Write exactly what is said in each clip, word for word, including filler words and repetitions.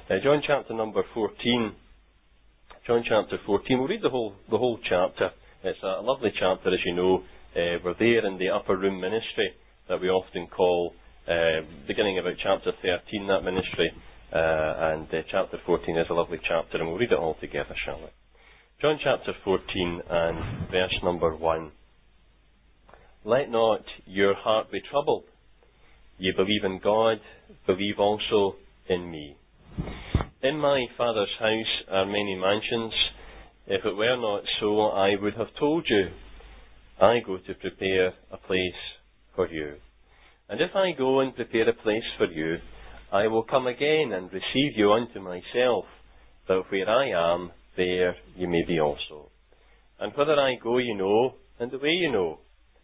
Uh, John chapter number fourteen. John chapter fourteen. We'll read the whole the whole chapter. It's a lovely chapter, as you know. Uh, we're there in the upper room ministry that we often call, uh, beginning about chapter thirteen, that ministry. Uh, and uh, chapter fourteen is a lovely chapter, and we'll read it all together, shall we? John chapter fourteen and verse number one. Let not your heart be troubled. Ye believe in God, believe also in me. In my Father's house are many mansions. If it were not so, I would have told you. I go to prepare a place for you. And if I go and prepare a place for you, I will come again and receive you unto myself, that where I am, there you may be also. And whither I go you know, and the way you know.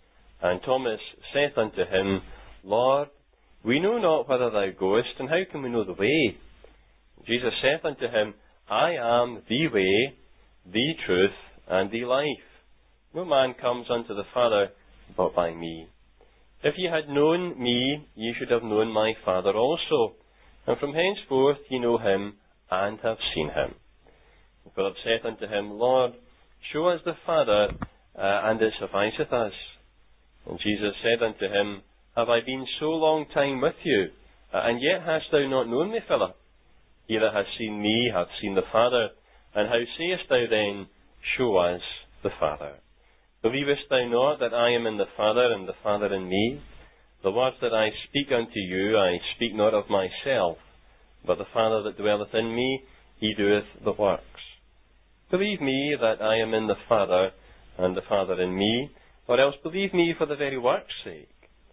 And Thomas saith unto him, Lord, we know not whither thou goest, and how can we know the way? Jesus saith unto him, I am the way, the truth, and the life. No man comes unto the Father but by me. If ye had known me, ye should have known my Father also. And from henceforth ye know him, and have seen him. And Philip saith unto him, Lord, show us the Father, uh, and it sufficeth us. And Jesus said unto him, Have I been so long time with you, uh, and yet hast thou not known me, Philip? He that hath seen me hath seen the Father. And how sayest thou then, Show us the Father? Believest thou not that I am in the Father, and the Father in me? The words that I speak unto you, I speak not of myself, but the Father that dwelleth in me, he doeth the works. Believe me that I am in the Father, and the Father in me, or else believe me for the very work's sake.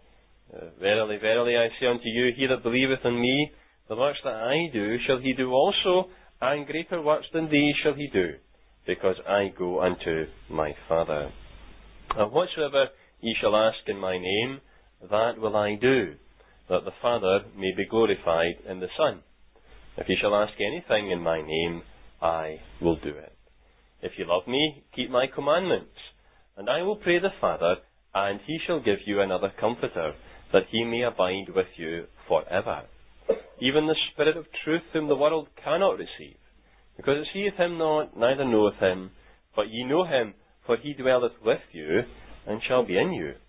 Uh, verily, verily, I say unto you, he that believeth in me, the works that I do shall he do also, and greater works than these shall he do, because I go unto my Father. And whatsoever ye shall ask in my name, that will I do, that the Father may be glorified in the Son. If ye shall ask anything in my name, I will do it. If ye love me, keep my commandments. And I will pray the Father, and he shall give you another Comforter, that he may abide with you forever. Even the Spirit of truth, whom the world cannot receive, because it seeth him not, neither knoweth him. But ye know him, for he dwelleth with you, and shall be in you.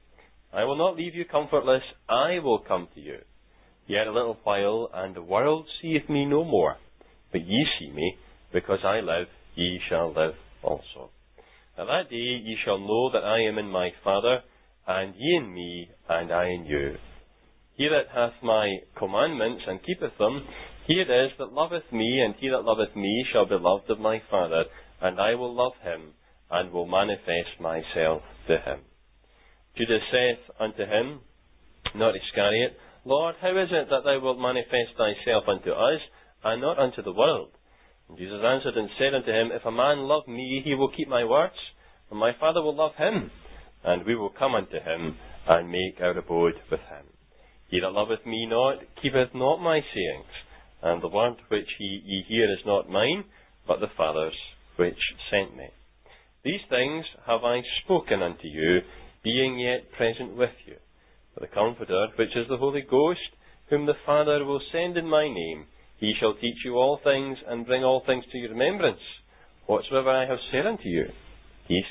I will not leave you comfortless, I will come to you. Yet a little while, and the world seeth me no more. But ye see me, because I live, ye shall live also. At that day ye shall know that I am in my Father, and ye in me, and I in you. He that hath my commandments, and keepeth them, he it is that loveth me, and he that loveth me shall be loved of my Father, and I will love him, and will manifest myself to him. Judas saith unto him, not Iscariot, Lord, how is it that thou wilt manifest thyself unto us, and not unto the world? And Jesus answered and said unto him, If a man love me, he will keep my words, and my Father will love him, and we will come unto him, and make our abode with him. He that loveth me not, keepeth not my sayings, and the word which he, ye hear is not mine, but the Father's which sent me. These things have I spoken unto you, being yet present with you. For the Comforter, which is the Holy Ghost, whom the Father will send in my name, he shall teach you all things, and bring all things to your remembrance, whatsoever I have said unto you. Peace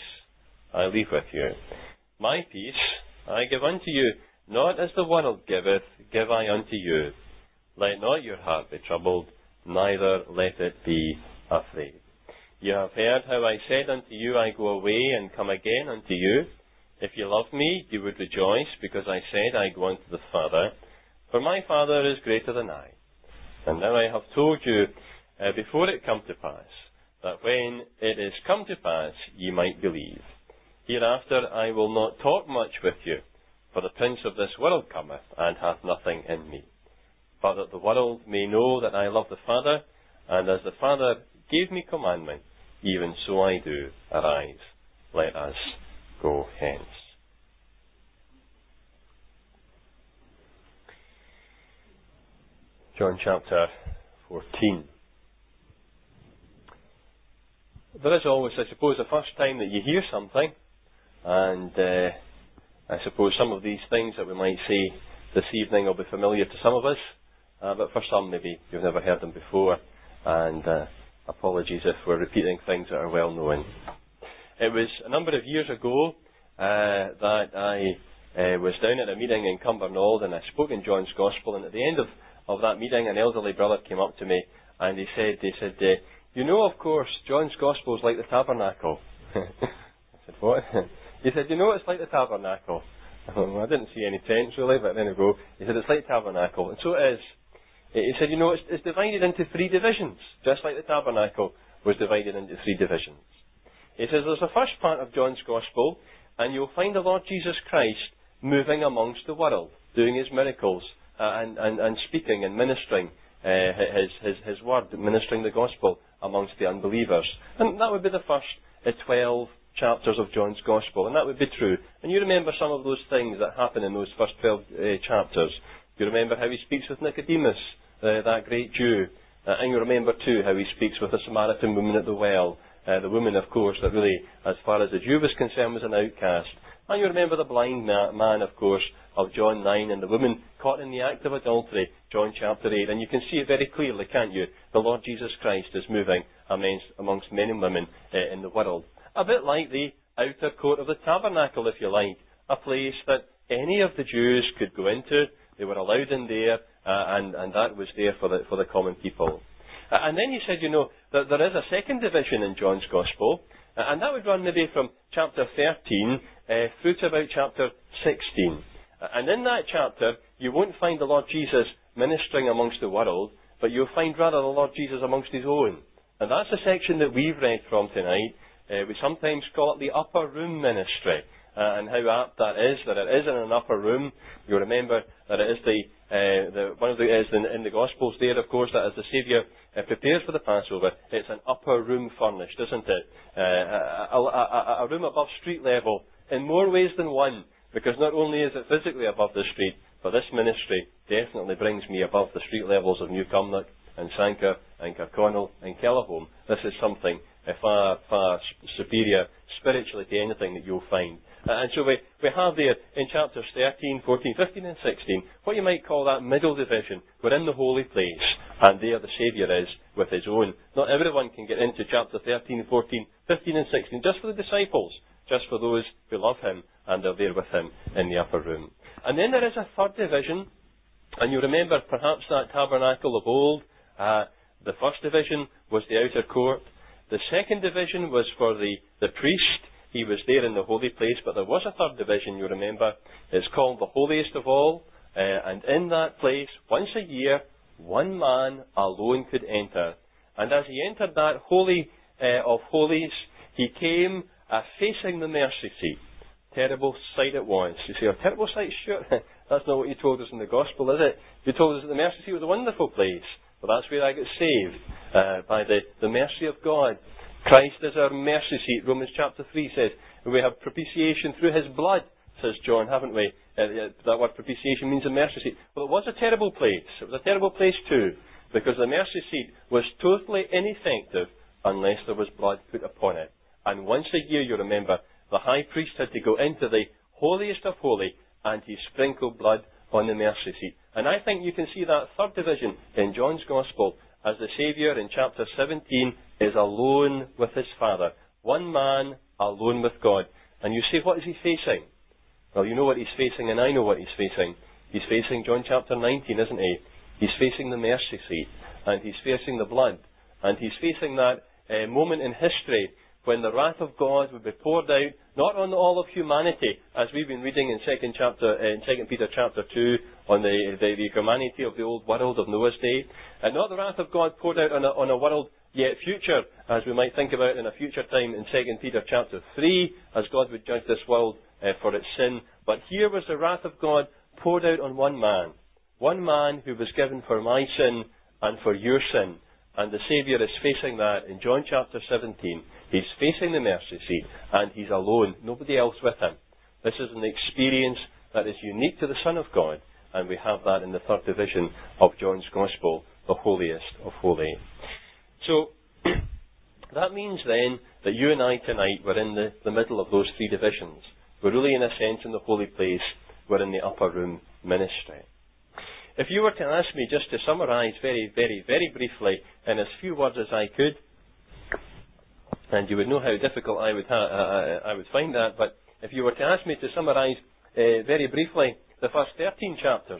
I leave with you. My peace I give unto you, not as the world giveth, give I unto you. Let not your heart be troubled, neither let it be afraid. You have heard how I said unto you, I go away and come again unto you. If you loved me, you would rejoice, because I said, I go unto the Father, for my Father is greater than I. And now I have told you, uh, before it come to pass, that when it is come to pass, ye might believe. Hereafter I will not talk much with you, for the prince of this world cometh, and hath nothing in me. But that the world may know that I love the Father, and as the Father gave me commandment, even so I do. Arise, let us go hence. John chapter fourteen. There is always, I suppose, the first time that you hear something, and uh, I suppose some of these things that we might say this evening will be familiar to some of us, uh, but for some maybe you've never heard them before, and uh, apologies if we're repeating things that are well known. It was a number of years ago uh, that I uh, was down at a meeting in Cumbernauld, and I spoke in John's Gospel, and at the end of, of that meeting an elderly brother came up to me and he said, he said, uh, you know, of course, John's Gospel is like the tabernacle. I said, what? He said, you know, it's like the tabernacle. I didn't see any tents really, but then I go, he said, it's like tabernacle. And so it is. He said, you know, it's, it's divided into three divisions, just like the tabernacle was divided into three divisions. He says, there's the first part of John's Gospel, and you'll find the Lord Jesus Christ moving amongst the world, doing his miracles, uh, and, and, and speaking and ministering uh, his, his, his word, ministering the gospel amongst the unbelievers. And that would be the first uh, twelve chapters of John's Gospel, and that would be true. And you remember some of those things that happen in those first twelve uh, chapters. You remember how he speaks with Nicodemus, uh, that great Jew. Uh, and you remember too how he speaks with the Samaritan woman at the well. Uh, the woman, of course, that really, as far as the Jew was concerned, was an outcast. And you remember the blind man, of course, of John nine, and the woman caught in the act of adultery, John chapter eight. And you can see it very clearly, can't you? The Lord Jesus Christ is moving amongst, amongst men and women uh, in the world. A bit like the outer court of the tabernacle, if you like. A place that any of the Jews could go into. They were allowed in there, uh, and, and that was there for the, for the common people. Uh, and then he said, you know, that there is a second division in John's Gospel, uh, and that would run maybe from chapter thirteen uh, through to about chapter sixteen. Uh, and in that chapter, you won't find the Lord Jesus ministering amongst the world, but you'll find rather the Lord Jesus amongst his own. And that's the section that we've read from tonight. Uh, we sometimes call it the upper room ministry. Uh, and how apt that is, that it is in an upper room. You remember that it is the, uh, the one of the is in, in the Gospels there, of course, that as the Saviour uh, prepares for the Passover, it's an upper room furnished, isn't it? Uh, a, a, a, a room above street level in more ways than one, because not only is it physically above the street, but this ministry definitely brings me above the street levels of Newcomnock and Sanquhar and Kirkconnell and Kellerholm. This is something uh, far, far superior spiritually to anything that you'll find. Uh, and so we, we have there in chapters thirteen, fourteen, fifteen and sixteen what you might call that middle division. We're in the holy place, and there the Saviour is with his own. Not everyone can get into chapter thirteen, fourteen, fifteen and sixteen, just for the disciples, just for those who love him and are there with him in the upper room. And then there is a third division, and you remember perhaps that tabernacle of old. Uh, the first division was the outer court. The second division was for the, the priest. He was there in the holy place, but there was a third division, you remember. It's called the holiest of all, uh, and in that place, once a year, one man alone could enter. And as he entered that holy uh, of holies, he came uh, facing the mercy seat. Terrible sight it was. You say, a terrible sight? Sure. That's not what you told us in the Gospel, is it? You told us that the mercy seat was a wonderful place. Well, that's where I got saved, uh, by the, the mercy of God. Christ is our mercy seat, Romans chapter three says. We have propitiation through his blood, says John, haven't we? Uh, that word propitiation means a mercy seat. Well, it was a terrible place. It was a terrible place too, because the mercy seat was totally ineffective unless there was blood put upon it. And once a year, you remember, the high priest had to go into the holiest of holy, and he sprinkled blood on the mercy seat. And I think you can see that third division in John's Gospel as the Saviour in chapter seventeen is alone with his Father. One man alone with God. And you say, what is he facing? Well, you know what he's facing, and I know what he's facing. He's facing John chapter nineteen, isn't he? He's facing the mercy seat, and he's facing the blood, and he's facing that uh, moment in history when the wrath of God would be poured out, not on all of humanity, as we've been reading in Second chapter, uh, in Second Peter chapter two, on the, the, the humanity of the old world of Noah's day, and not the wrath of God poured out on a, on a world yet future, as we might think about in a future time in Second Peter chapter three, as God would judge this world uh, for its sin. But here was the wrath of God poured out on one man, one man who was given for my sin and for your sin. And the Saviour is facing that in John chapter seventeen. He's facing the mercy seat, and he's alone, nobody else with him. This is an experience that is unique to the Son of God, and we have that in the third division of John's Gospel, the holiest of holy. So, that means then that you and I tonight were in the, the middle of those three divisions. We're really, in a sense, in the holy place. We're in the upper room ministry. If you were to ask me just to summarise very, very, very briefly in as few words as I could, and you would know how difficult I would ha- uh, I would find that, but if you were to ask me to summarise uh, very briefly the first thirteen chapters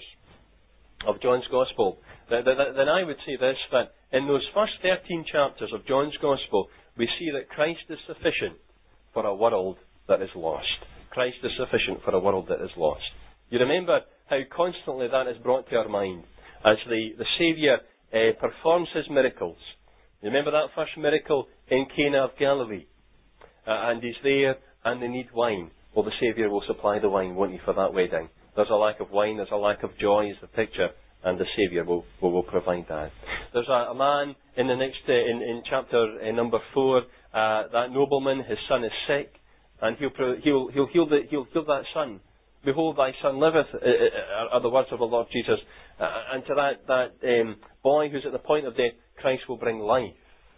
of John's Gospel, th- th- th- then I would say this, that in those first thirteen chapters of John's Gospel, we see that Christ is sufficient for a world that is lost. Christ is sufficient for a world that is lost. You remember how constantly that is brought to our mind as the, the Saviour uh, performs his miracles. You remember that first miracle in Cana of Galilee? Uh, and he's there and they need wine. Well, the Saviour will supply the wine, won't he, for that wedding? There's a lack of wine, there's a lack of joy is the picture, and the Saviour will, will, will provide that. There's a, a man in the next, uh, in, in chapter uh, number four, uh, that nobleman, his son is sick, and he'll, he'll, he'll, heal, the, he'll heal that son. Behold, thy son liveth, uh, uh, are the words of the Lord Jesus. Uh, and to that, that um, boy who's at the point of death, Christ will bring life.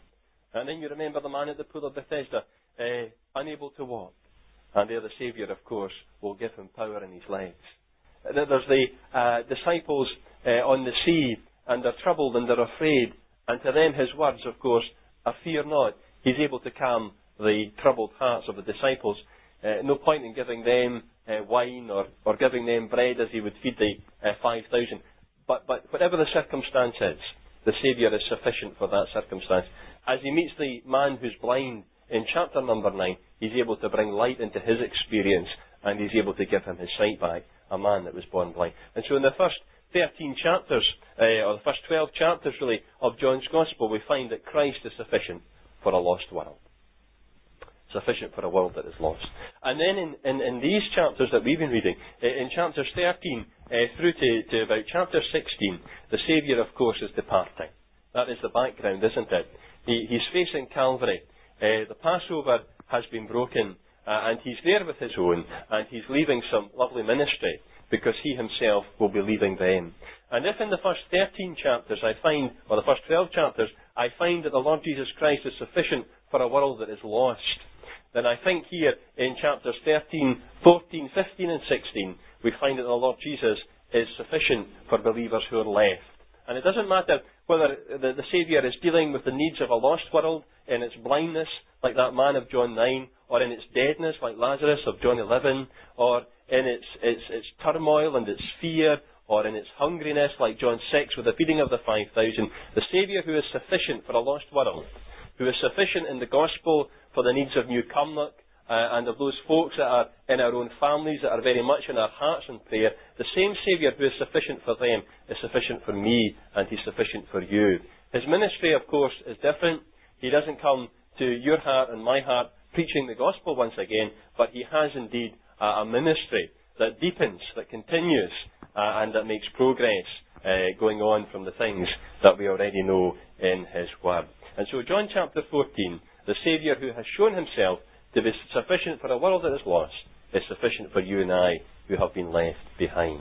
And then you remember the man at the pool of Bethesda, uh, unable to walk. And there the Saviour, of course, will give him power in his legs. There's the uh, disciples uh, on the sea, and they're troubled and they're afraid. And to them his words, of course, are fear not. He's able to calm the troubled hearts of the disciples. Uh, no point in giving them uh, wine or, or giving them bread as he would feed the uh, five thousand. But, but whatever the circumstance is, the Saviour is sufficient for that circumstance. As he meets the man who's blind in chapter number nine, he's able to bring light into his experience, and he's able to give him his sight back, a man that was born blind. And so in the first thirteen chapters, uh, or the first twelve chapters really, of John's Gospel, we find that Christ is sufficient for a lost world. Sufficient for a world that is lost. And then in, in, in these chapters that we've been reading, uh, in chapters thirteen uh, through to, to about chapter sixteen, the Saviour, of course, is departing. That is the background, isn't it? He, he's facing Calvary. Uh, the Passover has been broken, uh, and he's there with his own, and he's leaving some lovely ministry, because he himself will be leaving them. And if in the first thirteen chapters I find, or the first twelve chapters, I find that the Lord Jesus Christ is sufficient for a world that is lost, then I think here in chapters thirteen, fourteen, fifteen and sixteen, we find that the Lord Jesus is sufficient for believers who are left. And it doesn't matter whether the, the Saviour is dealing with the needs of a lost world in its blindness, like that man of John nine, or in its deadness, like Lazarus of John eleven, or in its, its, its turmoil and its fear, or in its hungriness, like John six, with the feeding of the five thousand. The Saviour who is sufficient for a lost world, who is sufficient in the gospel for the needs of New Cumnock, uh, and of those folks that are in our own families, that are very much in our hearts in prayer, the same Saviour who is sufficient for them is sufficient for me, and he's sufficient for you. His ministry, of course, is different. He doesn't come to your heart and my heart preaching the gospel once again, but he has indeed uh, a ministry that deepens, that continues, uh, and that makes progress uh, going on from the things that we already know in his word. And so John chapter fourteen, the Saviour who has shown himself to be sufficient for a world that is lost, is sufficient for you and I who have been left behind.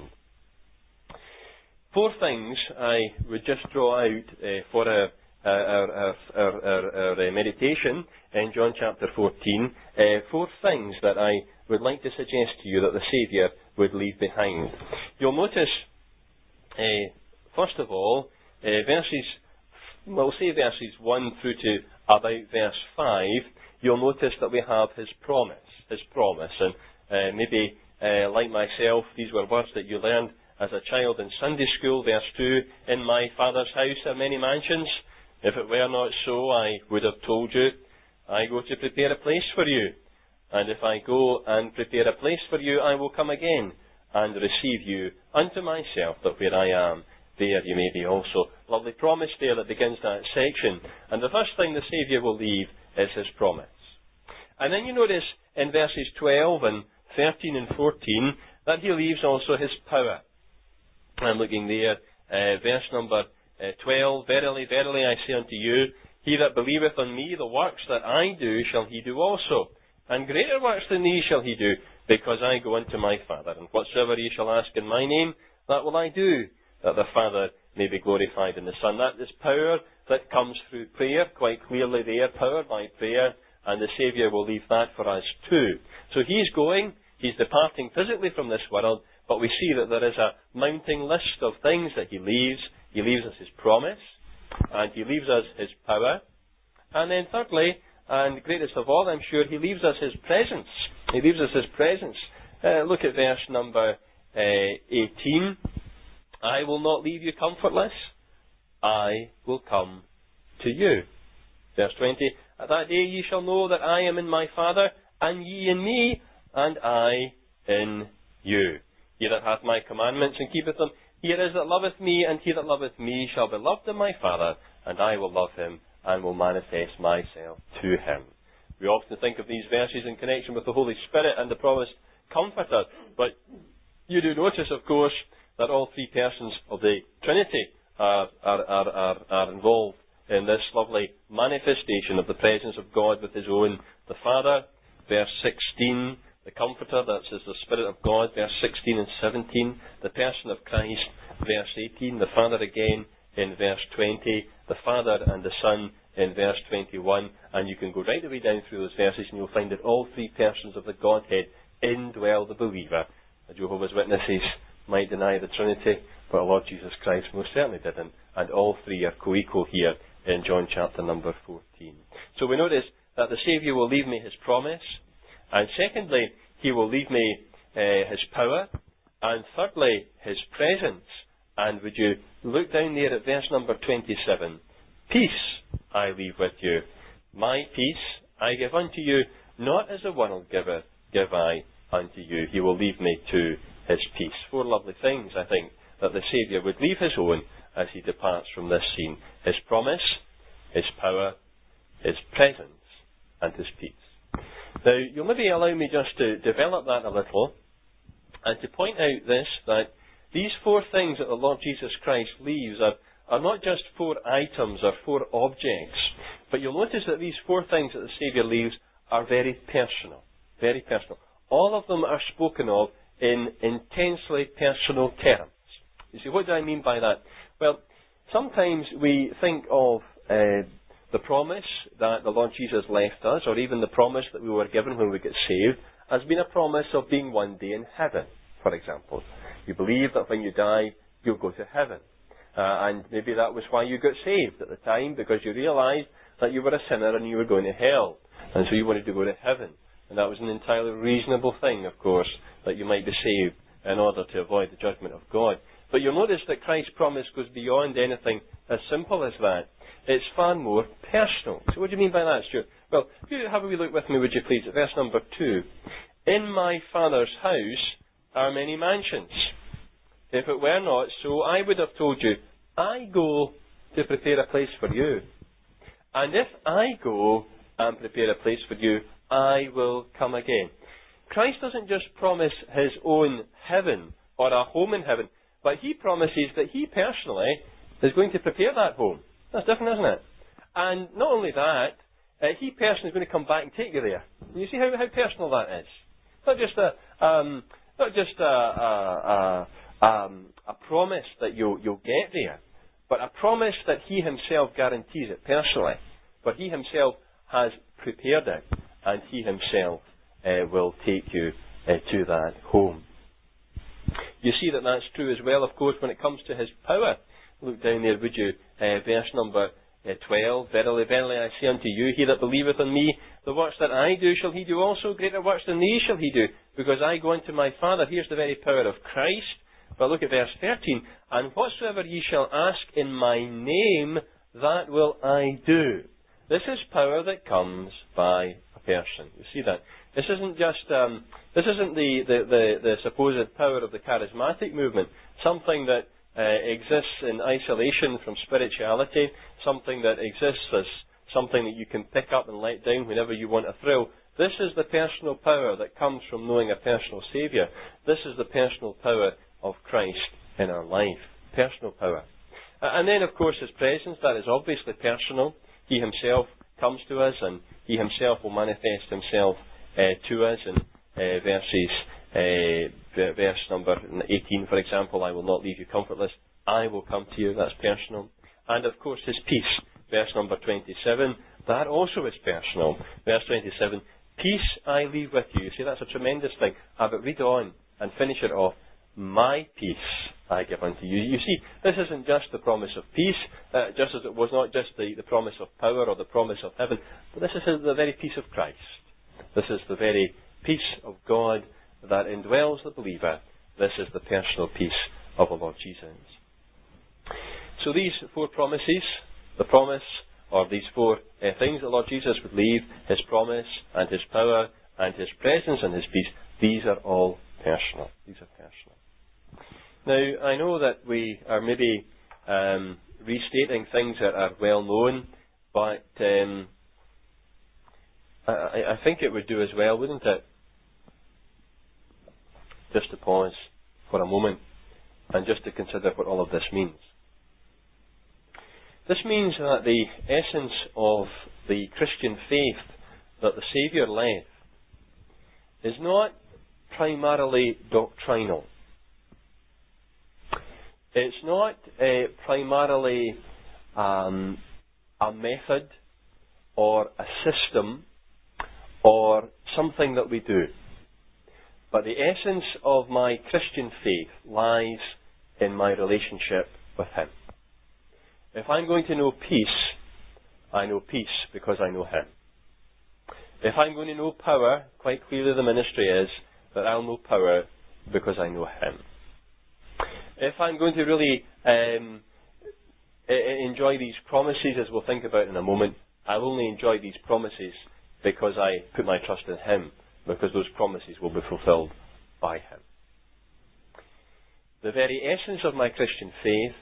Four things I would just draw out uh, for our, our, our, our, our, our uh, meditation in John chapter fourteen. Uh, four things that I would like to suggest to you that the Saviour would leave behind. You'll notice, uh, first of all, uh, verses, we'll say verses one through to about verse five, you'll notice that we have his promise, his promise. And uh, maybe, uh, like myself, these were words that you learned as a child in Sunday school. Verse two, in my Father's house are many mansions. If it were not so, I would have told you, I go to prepare a place for you. And if I go and prepare a place for you, I will come again and receive you unto myself, that where I am, there you may be also. Lovely promise there that begins that section. And the first thing the Saviour will leave is his promise. And then you notice in verses twelve and thirteen and fourteen that he leaves also his power. I'm looking there, uh, verse number uh, twelve, Verily, verily, I say unto you, he that believeth on me, the works that I do shall he do also. And greater works than these shall he do, because I go unto my Father. And whatsoever ye shall ask in my name, that will I do, that the Father may be glorified in the Son. That is power that comes through prayer, quite clearly there, power by prayer, and the Saviour will leave that for us too. So he's going, he's departing physically from this world, But we see that there is a mounting list of things that he leaves. He leaves us his promise, and he leaves us his power. And then thirdly, and greatest of all, I'm sure, he leaves us his presence. He leaves us his presence. Uh, look at verse number uh, eighteen. I will not leave you comfortless. I will come to you. Verse twenty. At that day ye shall know that I am in my Father, and ye in me, and I in you. He that hath my commandments and keepeth them, he it is that loveth me, and he that loveth me shall be loved of my Father, and I will love him, and will manifest myself to him. We often think of these verses in connection with the Holy Spirit and the promised Comforter, but you do notice, of course, that all three persons of the Trinity are, are, are, are, are involved in this lovely manifestation of the presence of God with his own. The Father, verse sixteen, the Comforter, that is the Spirit of God, verse sixteen and seventeen, the person of Christ, verse eighteen, the Father again in verse twenty, the Father and the Son in verse twenty-one, and you can go right the way down through those verses and you'll find that all three persons of the Godhead indwell the believer. The Jehovah's Witnesses might deny the Trinity, but our Lord Jesus Christ most certainly didn't, and all three are co-equal here in John chapter number fourteen. So we notice that the Saviour will leave me his promise, and secondly, he will leave me uh, his power, and thirdly, his presence. And would you look down there at verse number twenty-seven? Peace I leave with you, my peace I give unto you, not as the world giveth, give I unto you. He will leave me to his peace. Four lovely things, I think, that the Saviour would leave his own as he departs from this scene. His promise, his power, his presence, and his peace. Now, you'll maybe allow me just to develop that a little, and to point out this, that these four things that the Lord Jesus Christ leaves are, are not just four items or four objects, but you'll notice that these four things that the Saviour leaves are very personal. Very personal. All of them are spoken of in intensely personal terms. You see, what do I mean by that? Well, sometimes we think of uh, the promise that the Lord Jesus left us, or even the promise that we were given when we get saved, as being a promise of being one day in heaven, for example. You believe that when you die, you'll go to heaven. Uh, and maybe that was why you got saved at the time, because you realized that you were a sinner and you were going to hell. And so you wanted to go to heaven. And that was an entirely reasonable thing, of course, that you might be saved in order to avoid the judgment of God. But you'll notice that Christ's promise goes beyond anything as simple as that. It's far more personal. So what do you mean by that, Stuart? Well, if you have a wee look with me, would you please, at verse number two. In my Father's house are many mansions. If it were not so, I would have told you, I go to prepare a place for you. And if I go and prepare a place for you, I will come again. Christ doesn't just promise his own heaven or a home in heaven, but he promises that he personally is going to prepare that home. That's different, isn't it? And not only that, uh, he personally is going to come back and take you there. And you see how, how personal that is. Not just a um, not just a, a, a, um, a promise that you'll, you'll get there, but a promise that he himself guarantees it personally. But he himself has prepared it, and he himself uh, will take you uh, to that home. You see that that's true as well, of course, when it comes to his power. Look down there, would you, uh, verse number uh, twelve. Verily, verily, I say unto you, he that believeth on me, the works that I do shall he do also, greater works than these shall he do, because I go unto my Father. Here's the very power of Christ. But look at verse thirteen. And whatsoever ye shall ask in my name, that will I do. This is power that comes by a person. You see that? This isn't just, um, this isn't the, the, the, the supposed power of the charismatic movement, something that uh, exists in isolation from spirituality, something that exists as something that you can pick up and let down whenever you want a thrill. This is the personal power that comes from knowing a personal Saviour. This is the personal power of Christ in our life. Personal power. Uh, and then, of course, his presence. That is obviously personal. He himself comes to us, and he himself will manifest himself uh, to us. In uh, verses, uh, verse number eighteen, for example, I will not leave you comfortless. I will come to you. That's personal. And, of course, his peace. Verse number twenty-seven, that also is personal. Verse twenty-seven, peace I leave with you. You see, that's a tremendous thing. Uh, but read on and finish it off. my peace I give unto you. You see, this isn't just the promise of peace, uh, just as it was not just the, the promise of power or the promise of heaven, but this is the very peace of Christ. This is the very peace of God that indwells the believer. This is the personal peace of the Lord Jesus. So these four promises, the promise, or these four uh, things the Lord Jesus would leave, His promise and His power and His presence and His peace, these are all personal. These are personal. Now, I know that we are maybe um, restating things that are well known, but um, I, I think it would do as well, wouldn't it, just to pause for a moment and just to consider what all of this means. This means that the essence of the Christian faith that the Saviour left is not primarily doctrinal. It's not uh, primarily um, a method or a system or something that we do. But the essence of my Christian faith lies in my relationship with Him. If I'm going to know peace, I know peace because I know Him. If I'm going to know power, quite clearly the ministry is that I'll know power because I know Him. If I'm going to really um, enjoy these promises, as we'll think about in a moment, I'll only enjoy these promises because I put my trust in Him, because those promises will be fulfilled by Him. The very essence of my Christian faith,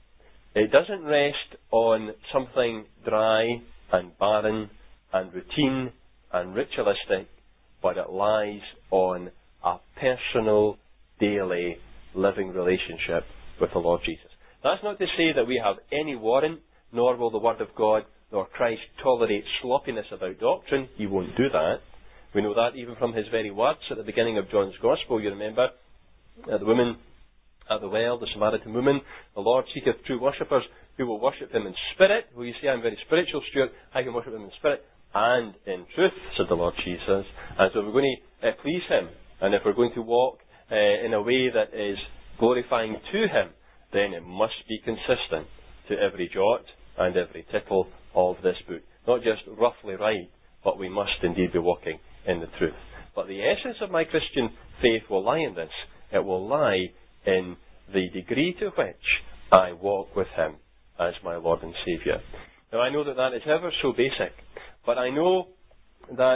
it doesn't rest on something dry and barren and routine and ritualistic, but it lies on a personal, daily, living relationship with the Lord Jesus. That's not to say that we have any warrant, nor will the Word of God nor Christ tolerate sloppiness about doctrine. He won't do that. We know that even from His very words at the beginning of John's Gospel. You remember uh, the woman at the well, the Samaritan woman, the Lord seeketh true worshippers who will worship Him in spirit. Well, you see, I'm very spiritual, Stuart. I can worship Him in spirit and in truth, said the Lord Jesus. And so if we're going to uh, please Him, and if we're going to walk uh, in a way that is glorifying to Him, then it must be consistent to every jot and every tittle of this book. Not just roughly right, but we must indeed be walking in the truth. But the essence of my Christian faith will lie in this. It will lie in the degree to which I walk with Him as my Lord and Saviour. Now, I know that that is ever so basic, but I know that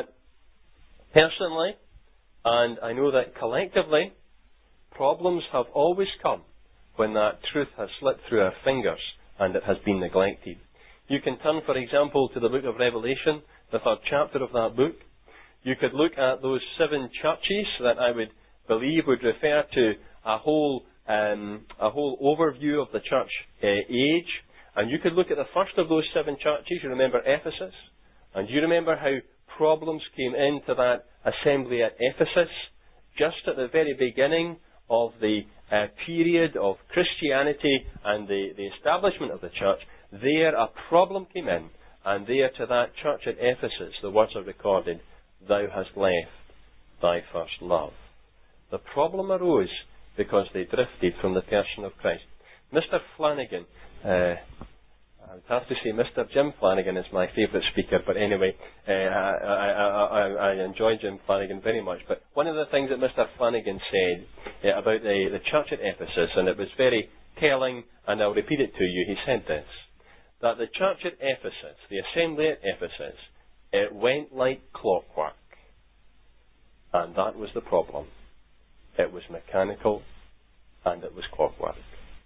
personally, and I know that collectively, problems have always come when that truth has slipped through our fingers and it has been neglected. You can turn, for example, to the book of Revelation, the third chapter of that book. You could look at those seven churches that I would believe would refer to a whole um, a whole overview of the church uh, age. And you could look at the first of those seven churches. You remember Ephesus. And you remember how problems came into that assembly at Ephesus just at the very beginning of the uh, period of Christianity and the, the establishment of the church. There a problem came in, and there to that church at Ephesus the words are recorded, "Thou hast left thy first love." The problem arose because they drifted from the person of Christ. Mister Flanagan, uh, I would have to say Mister Jim Flanagan is my favourite speaker, but anyway, uh, I, I, I, I enjoy Jim Flanagan very much. But one of the things that Mister Flanagan said uh, about the, the church at Ephesus, and it was very telling, and I'll repeat it to you, he said this, that the church at Ephesus, the assembly at Ephesus, it went like clockwork. And that was the problem. It was mechanical, and it was clockwork.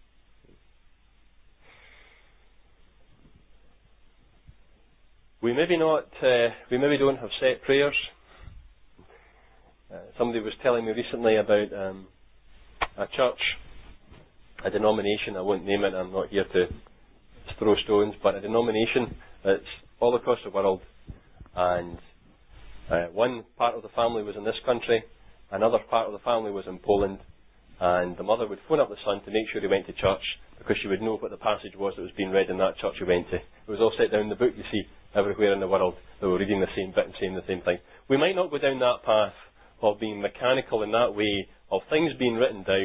We maybe not, uh, we maybe don't have set prayers. Uh, somebody was telling me recently about um, a church, a denomination, I won't name it, I'm not here to throw stones, but a denomination that's all across the world. And uh, one part of the family was in this country, another part of the family was in Poland, and the mother would phone up the son to make sure he went to church, because she would know what the passage was that was being read in that church he went to. It was all set down in the book, you see, everywhere in the world. They were reading the same bit and saying the same thing. We might not go down that path of being mechanical in that way, of things being written down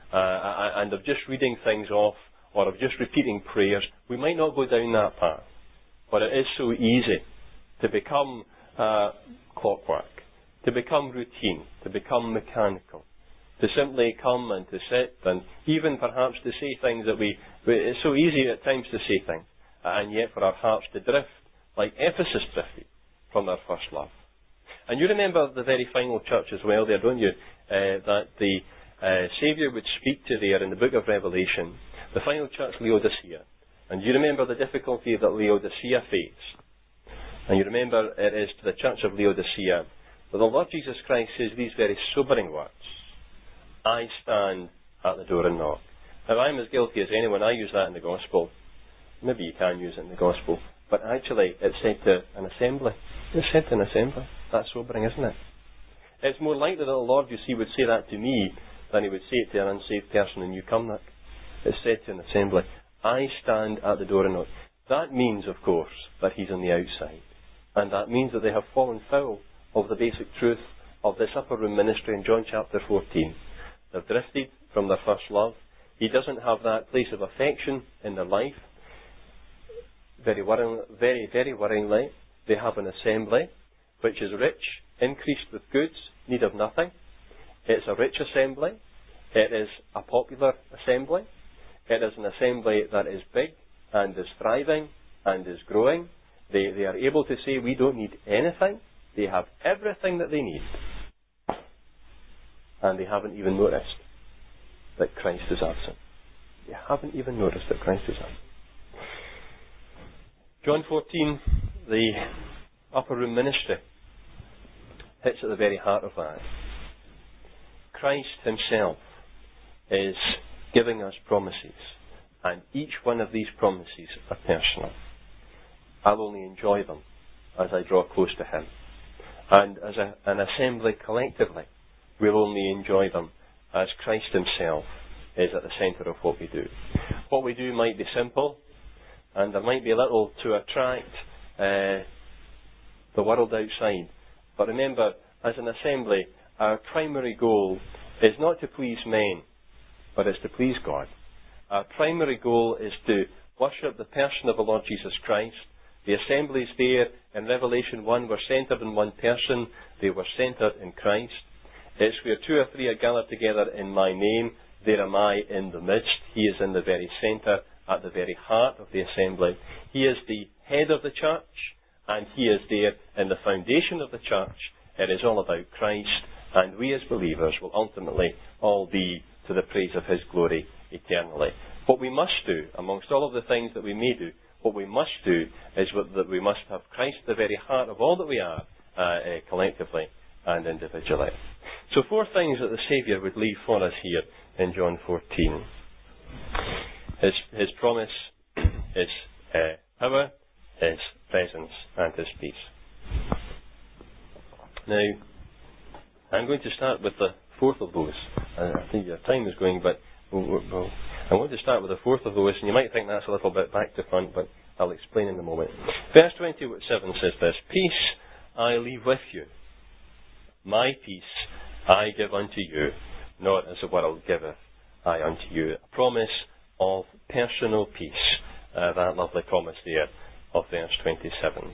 uh, and of just reading things off or of just repeating prayers, we might not go down that path. But it is so easy to become uh, clockwork, to become routine, to become mechanical, to simply come and to sit and even perhaps to say things that we, it's so easy at times to say things, and yet for our hearts to drift like Ephesus drifted from their first love. And you remember the very final church as well there, don't you? Uh, that the uh, Saviour would speak to there in the book of Revelation, the final church, Laodicea. And you remember the difficulty that Laodicea faced. And you remember it is to the church of Laodicea that the Lord Jesus Christ says these very sobering words: I stand at the door and knock. Now, I'm as guilty as anyone. I use that in the Gospel. Maybe you can use it in the Gospel. But actually, it's said to an assembly. It's said to an assembly. That's sobering, isn't it? It's more likely that the Lord, you see, would say that to me than He would say it to an unsaved person in New Cumnock. It's said to an assembly, I stand at the door and knock. That means, of course, that He's on the outside. And that means that they have fallen foul of the basic truth of this upper room ministry in John chapter fourteen. They've drifted from their first love. He doesn't have that place of affection in their life. Very worrying, very, very worryingly, they have an assembly which is rich, increased with goods, need of nothing. It's a rich assembly. It is a popular assembly. It is an assembly that is big and is thriving and is growing. They, they are able to say, we don't need anything. They have everything that they need. And they haven't even noticed that Christ is absent. They haven't even noticed that Christ is absent. John fourteen, the upper room ministry, hits at the very heart of that. Christ Himself is giving us promises, and each one of these promises are personal. I'll only enjoy them as I draw close to Him. And as a, an assembly collectively, we'll only enjoy them as Christ Himself is at the centre of what we do. What we do might be simple, and there might be a little to attract uh, the world outside. But remember, as an assembly, our primary goal is not to please men, but it's to please God. Our primary goal is to worship the person of the Lord Jesus Christ. The assemblies there in Revelation one were centred in one person. They were centred in Christ. It's where two or three are gathered together in my name, there am I in the midst. He is in the very centre, at the very heart of the assembly. He is the head of the church, and He is there in the foundation of the church. It is all about Christ, and we as believers will ultimately all be to the praise of His glory eternally. What we must do, amongst all of the things that we may do, what we must do is that we must have Christ at the very heart of all that we are, uh, uh, collectively and individually. So four things that the Saviour would leave for us here in John fourteen. His, his promise, His uh, power, His presence, and His peace. Now, I'm going to start with the fourth of those. Uh, I think your time is going, but we'll, we'll, I'm going to start with the fourth of those, and you might think that's a little bit back to front, but I'll explain in a moment. Verse twenty-seven says this: Peace I leave with you. My peace I give unto you, not as the world giveth I unto you. A promise of personal peace. Uh, that lovely promise there of verse twenty-seven.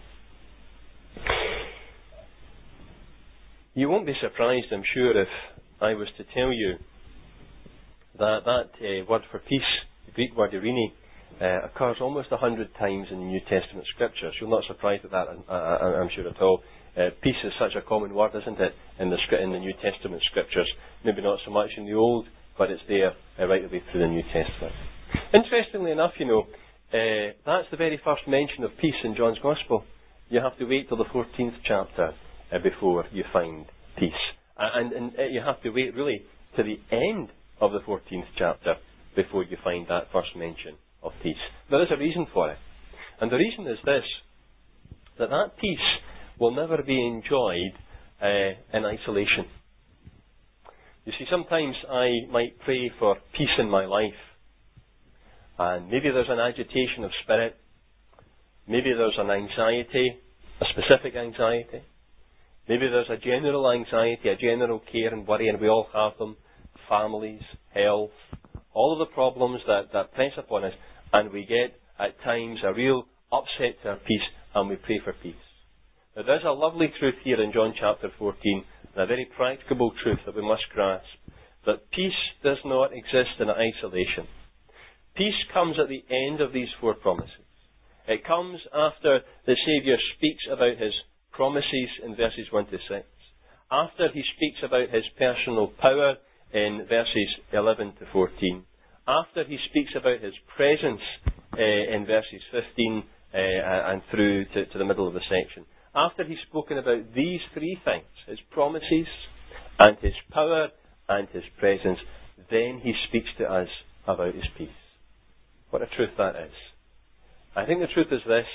You won't be surprised, I'm sure, if I was to tell you that that uh, word for peace, the Greek word eirene, uh, occurs almost a hundred times in the New Testament Scriptures. You're not surprised at that, I, I, I'm sure at all. Uh, peace is such a common word, isn't it, in the, in the New Testament Scriptures? Maybe not so much in the Old, but it's there uh, right the way through the New Testament. Interestingly enough, you know, uh, that's the very first mention of peace in John's Gospel. You have to wait till the fourteenth chapter uh, before you find peace. And, and uh, you have to wait really to the end of the fourteenth chapter before you find that first mention of peace. There is a reason for it. And the reason is this, that that peace will never be enjoyed uh, in isolation. You see, sometimes I might pray for peace in my life, and maybe there's an agitation of spirit, maybe there's an anxiety, a specific anxiety, maybe there's a general anxiety, a general care and worry, and we all have them, families, health, all of the problems that, that press upon us, and we get at times a real upset to our peace, and we pray for peace. Now there's a lovely truth here in John chapter fourteen, and a very practicable truth that we must grasp, that peace does not exist in isolation. Peace comes at the end of these four promises. It comes after the Saviour speaks about his promises in verses one to six. After he speaks about his personal power in verses eleven to fourteen. After he speaks about his presence uh, in verses fifteen uh, and through to, to the middle of the section. After he's spoken about these three things, his promises and his power and his presence, then he speaks to us about his peace. What a truth that is. I think the truth is this.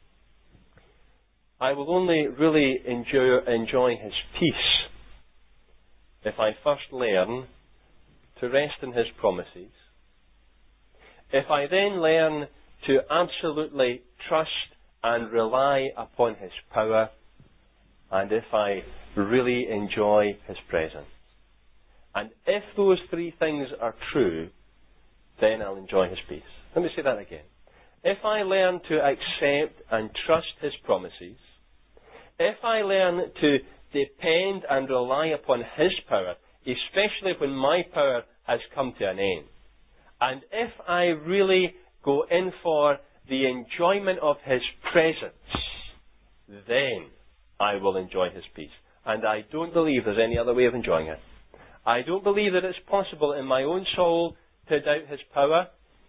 I will only really enjoy, enjoy his peace if I first learn to rest in his promises. If I then learn to absolutely trust and rely upon his power, and if I really enjoy his presence. And if those three things are true, then I'll enjoy his peace. Let me say that again. If I learn to accept and trust his promises, if I learn to depend and rely upon his power, especially when my power has come to an end, and if I really go in for the enjoyment of his presence, then I will enjoy his peace. And I don't believe there's any other way of enjoying it. I don't believe that it's possible in my own soul to doubt his power.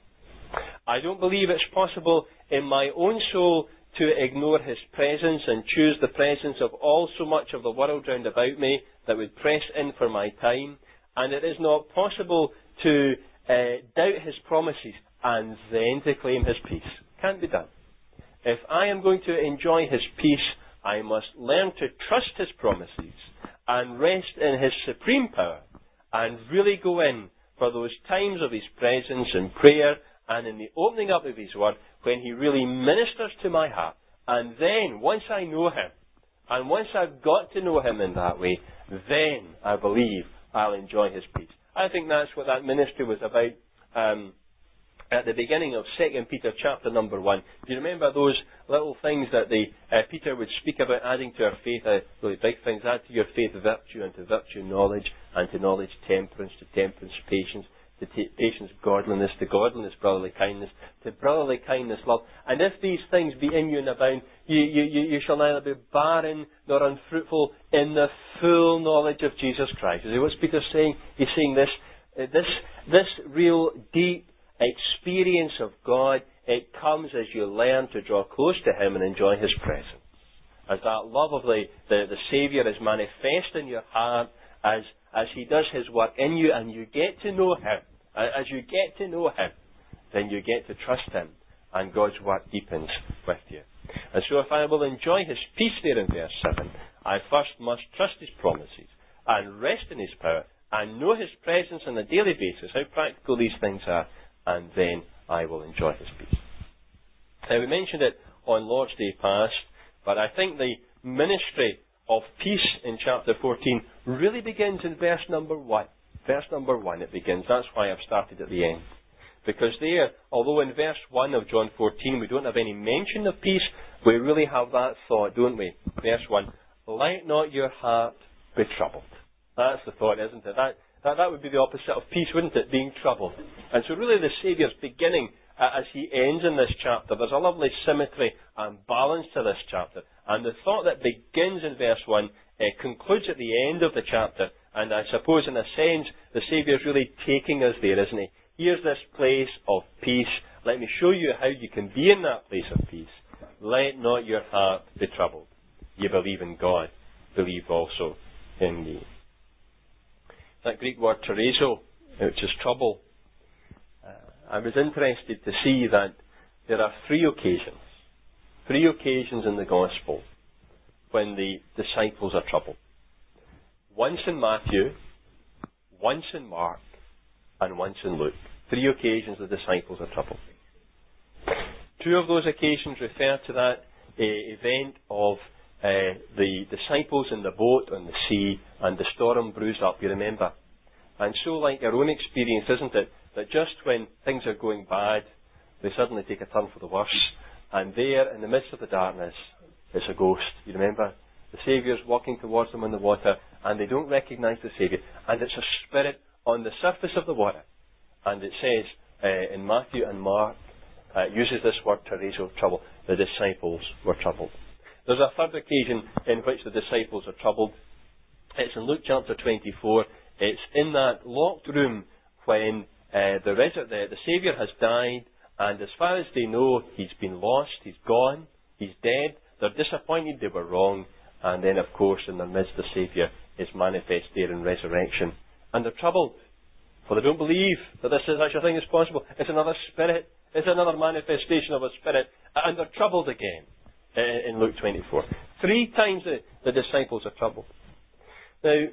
I don't believe it's possible in my own soul to ignore his presence and choose the presence of all so much of the world round about me that would press in for my time. And it is not possible to uh, doubt his promises and then to claim his peace. Can't be done. If I am going to enjoy his peace, I must learn to trust his promises and rest in his supreme power and really go in for those times of his presence in prayer and in the opening up of his word when he really ministers to my heart. And then, once I know him, and once I've got to know him in that way, then I believe I'll enjoy his peace. I think that's what that ministry was about um, at the beginning of Second Peter chapter number one. Do you remember those little things that the, uh, Peter would speak about adding to our faith? Uh, really big things. Add to your faith virtue, and to virtue knowledge, and to knowledge temperance, to temperance patience, to t- patience godliness, to godliness brotherly kindness, to brotherly kindness love. And if these things be in you and abound, you, you, you, you shall neither be barren nor unfruitful in the full knowledge of Jesus Christ. Is what's Peter saying? He's saying this, uh, this, this real deep experience of God, it comes as you learn to draw close to him and enjoy his presence. As that love of the, the, the Saviour is manifest in your heart, as, as he does his work in you and you get to know him, as you get to know him, then you get to trust him and God's work deepens with you. And so if I will enjoy his peace there in verse seven, I first must trust his promises and rest in his power and know his presence on a daily basis, how practical these things are, and then I will enjoy his peace. Now we mentioned it on Lord's Day past, but I think the ministry of peace in chapter fourteen really begins in verse number one. Verse number one it begins. That's why I've started at the end. Because there, although in verse one of John fourteen we don't have any mention of peace, we really have that thought, don't we? Verse one, let not your heart be troubled. That's the thought, isn't it? That That, that would be the opposite of peace, wouldn't it? Being troubled. And so really the Saviour's beginning, uh, as he ends in this chapter, there's a lovely symmetry and balance to this chapter. And the thought that begins in verse one uh, concludes at the end of the chapter. And I suppose in a sense, the Saviour's really taking us there, isn't he? Here's this place of peace. Let me show you how you can be in that place of peace. Let not your heart be troubled. You believe in God. Believe also in me. That Greek word tereso, which is trouble. Uh, I was interested to see that there are three occasions, three occasions in the Gospel when the disciples are troubled. Once in Matthew, once in Mark, and once in Luke. Three occasions the disciples are troubled. Two of those occasions refer to that uh, event of Uh, the disciples in the boat on the sea and the storm bruised up. You remember? And so like our own experience, isn't it? That just when things are going bad, they suddenly take a turn for the worse. And there, in the midst of the darkness, it's a ghost. You remember? The Saviour's walking towards them on the water, and they don't recognise the Saviour. And it's a spirit on the surface of the water. And it says uh, in Matthew and Mark, uh, uses this word terrezo, trouble. The disciples were troubled. There's a third occasion in which the disciples are troubled. It's in Luke chapter twenty-four. It's in that locked room when uh, the, resur- the, the Saviour has died, and as far as they know, he's been lost, he's gone, he's dead. They're disappointed they were wrong. And then, of course, in their midst, the Saviour is manifest there in resurrection. And they're troubled, for they don't believe that this is such a thing as possible. It's another spirit. It's another manifestation of a spirit. And they're troubled again in Luke twenty-four. Three times the, the disciples are troubled. Now,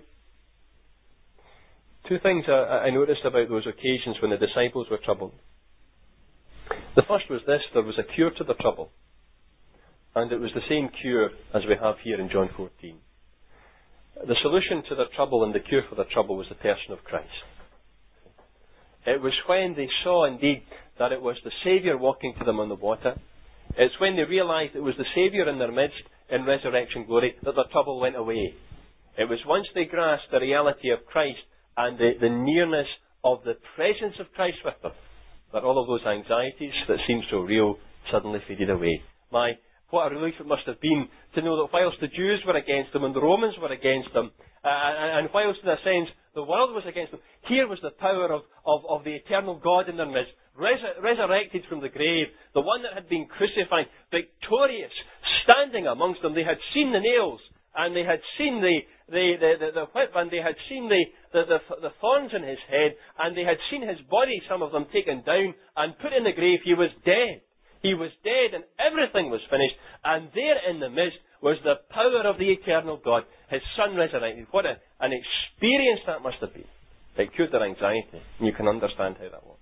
two things I, I noticed about those occasions when the disciples were troubled. The first was this: there was a cure to the trouble. And it was the same cure as we have here in John fourteen. The solution to their trouble and the cure for their trouble was the person of Christ. It was when they saw indeed that it was the Saviour walking to them on the water. It's when they realised it was the Saviour in their midst in resurrection glory that their trouble went away. It was once they grasped the reality of Christ and the, the nearness of the presence of Christ with them that all of those anxieties that seemed so real suddenly faded away. My What a relief it must have been to know that whilst the Jews were against them and the Romans were against them, uh, and whilst in a sense the world was against them, here was the power of, of, of the eternal God in their midst, res- resurrected from the grave, the one that had been crucified, victorious, standing amongst them. They had seen the nails, and they had seen the, the, the, the, the whip, and they had seen the, the, the, the thorns in his head, and they had seen his body, some of them taken down and put in the grave. He was dead. He was dead and everything was finished. And there in the midst was the power of the eternal God, his Son resurrected. What a, an experience that must have been. It cured their anxiety. And you can understand how that was.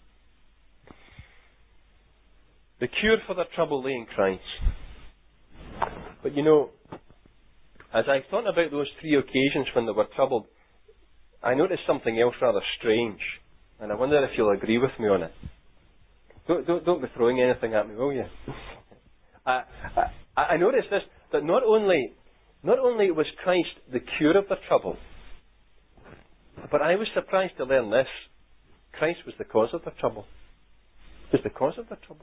The cure for their trouble lay in Christ. But you know, as I thought about those three occasions when they were troubled, I noticed something else rather strange. And I wonder if you'll agree with me on it. Don't, don't, don't be throwing anything at me, will you? I, I, I noticed this, that not only, not only was Christ the cure of the trouble, but I was surprised to learn this: Christ was the cause of the trouble. Was the cause of the trouble.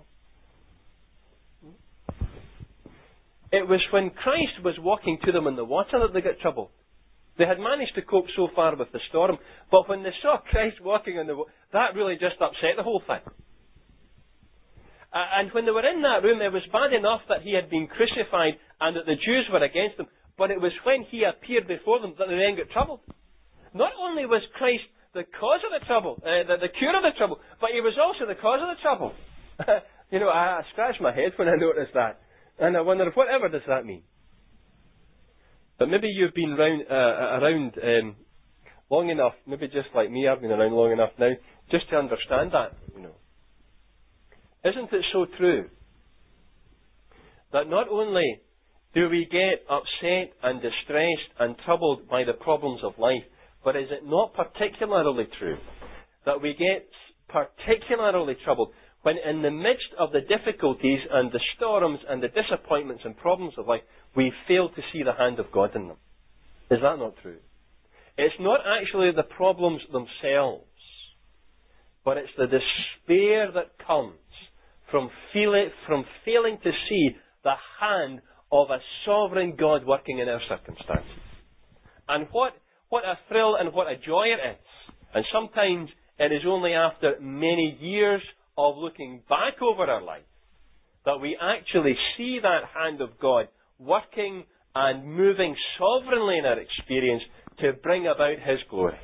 It was when Christ was walking to them in the water that they got troubled. They had managed to cope so far with the storm, but when they saw Christ walking on the water, that really just upset the whole thing. Uh, and when they were in that room, it was bad enough that he had been crucified and that the Jews were against him, but it was when he appeared before them that they then got troubled. Not only was Christ the cause of the trouble, uh, the, the cure of the trouble, but he was also the cause of the trouble. You know, I, I scratched my head when I noticed that. And I wonder, whatever does that mean? But maybe you've been round, uh, around um, long enough, maybe just like me, I've been around long enough now, just to understand that, you know. Isn't it so true that not only do we get upset and distressed and troubled by the problems of life, but is it not particularly true that we get particularly troubled when in the midst of the difficulties and the storms and the disappointments and problems of life, we fail to see the hand of God in them? Is that not true? It's not actually the problems themselves, but it's the despair that comes from, feel it, from failing to see the hand of a sovereign God working in our circumstances. And what, what a thrill and what a joy it is. And sometimes it is only after many years of looking back over our life that we actually see that hand of God working and moving sovereignly in our experience to bring about His glory.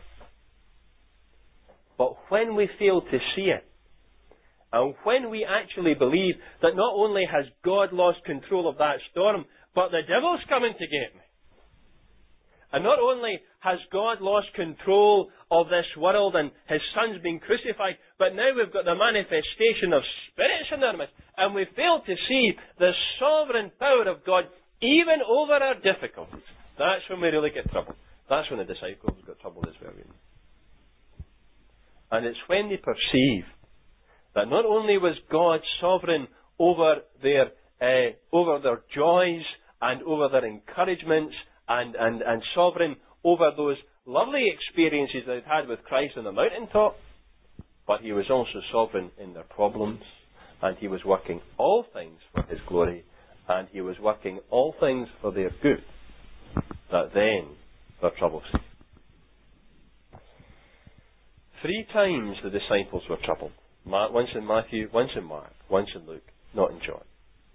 But when we fail to see it, and when we actually believe that not only has God lost control of that storm, but the devil's coming to get me, and not only has God lost control of this world and His Son's been crucified, but now we've got the manifestation of spirits in our midst, and we fail to see the sovereign power of God even over our difficulties. That's when we really get troubled. That's when the disciples got troubled as well. And it's when they perceive that not only was God sovereign over their uh, over their joys and over their encouragements and, and, and sovereign over those lovely experiences they'd had with Christ on the mountaintop, but He was also sovereign in their problems, and He was working all things for His glory, and He was working all things for their good, that then their troubles ceased. Three times the disciples were troubled. Once in Matthew, once in Mark, once in Luke, not in John.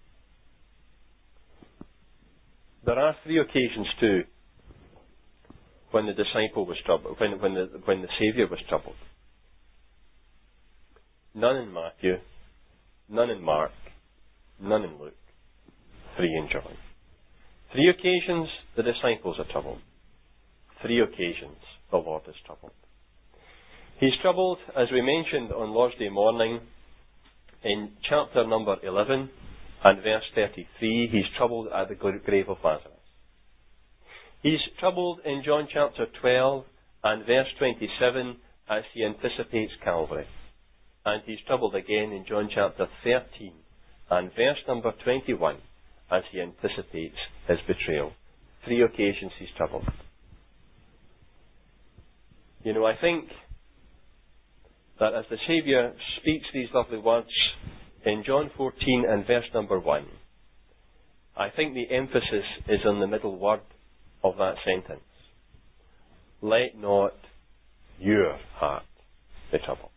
There are three occasions too when the disciple was troubled, when, when, the, when the Saviour was troubled. None in Matthew, none in Mark, none in Luke, three in John. Three occasions the disciples are troubled. Three occasions the Lord is troubled. He's troubled, as we mentioned on Lord's Day morning, in chapter number eleven and verse thirty-three. He's troubled at the grave of Lazarus. He's troubled in John chapter twelve and verse twenty-seven as he anticipates Calvary. And he's troubled again in John chapter thirteen and verse number twenty-one as he anticipates his betrayal. Three occasions he's troubled. You know, I think that as the Saviour speaks these lovely words in John fourteen and verse number one, I think the emphasis is on the middle word of that sentence. Let not your heart be troubled.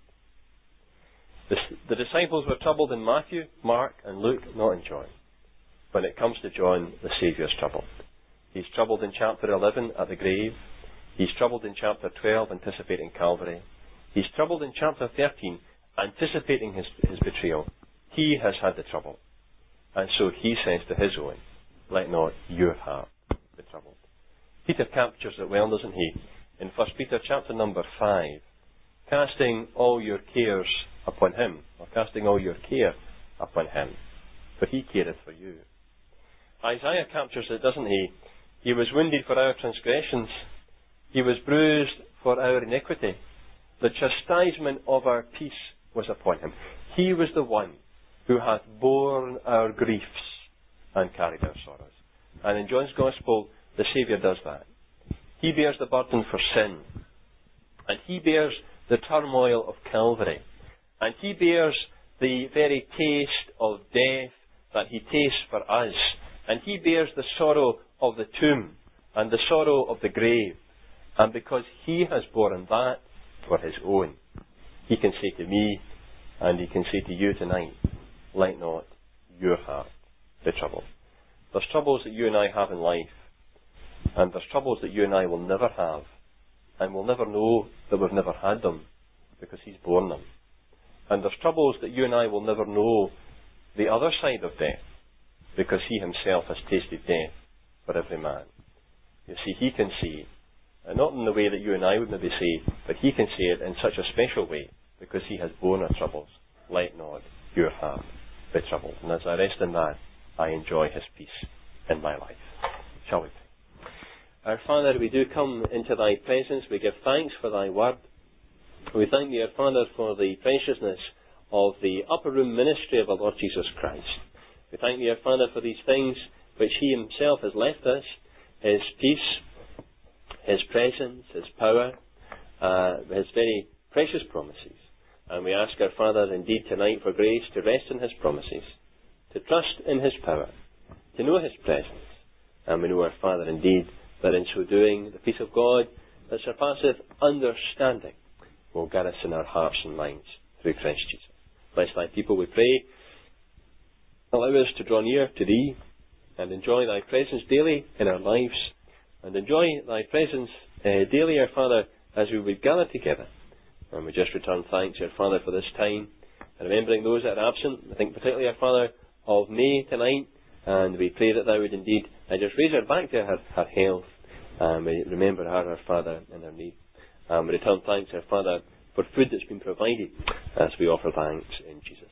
The, the disciples were troubled in Matthew, Mark and Luke, not in John. When it comes to John, the Saviour's troubled. He's troubled in chapter eleven at the grave. He's troubled in chapter twelve, anticipating Calvary. He's troubled in chapter thirteen, anticipating his, his betrayal. He has had the trouble. And so he says to his own, let not your heart be troubled. Peter captures it well, doesn't he? In First Peter chapter number five, casting all your cares upon him, or casting all your care upon him, for he careth for you. Isaiah captures it, doesn't he? He was wounded for our transgressions. He was bruised for our iniquity. The chastisement of our peace was upon him. He was the one who hath borne our griefs and carried our sorrows. And in John's Gospel, the Saviour does that. He bears the burden for sin. And he bears the turmoil of Calvary. And he bears the very taste of death that he tastes for us. And he bears the sorrow of the tomb and the sorrow of the grave. And because he has borne that for his own, he can say to me, and he can say to you tonight, let not your heart be troubled. There's troubles that you and I have in life, and there's troubles that you and I will never have, and we'll never know that we've never had them, because he's borne them. And there's troubles that you and I will never know the other side of death, because he himself has tasted death for every man. You see, he can see, and not in the way that you and I would maybe say, but he can say it in such a special way, because he has borne our troubles. Let not your heart be troubled. And as I rest in that, I enjoy his peace in my life. Shall we pray? Our Father, we do come into thy presence. We give thanks for thy word. We thank thee, our Father, for the preciousness of the upper room ministry of our Lord Jesus Christ. We thank thee, our Father, for these things which he himself has left us, his peace, his presence, his power, uh, his very precious promises. And we ask our Father indeed tonight for grace to rest in his promises, to trust in his power, to know his presence. And we know, our Father, indeed, that in so doing, the peace of God that surpasseth understanding will guard us in our hearts and minds through Christ Jesus. Bless thy people, we pray. Allow us to draw near to thee and enjoy thy presence daily in our lives, and enjoy thy presence uh, daily, our Father, as we would gather together. And we just return thanks, our Father, for this time, and remembering those that are absent. I think particularly, our Father, of May tonight, and we pray that thou would indeed uh, just raise her back to her, her health, and we remember her, our Father, in her need. And we return thanks, our Father, for food that's been provided as we offer thanks in Jesus' name.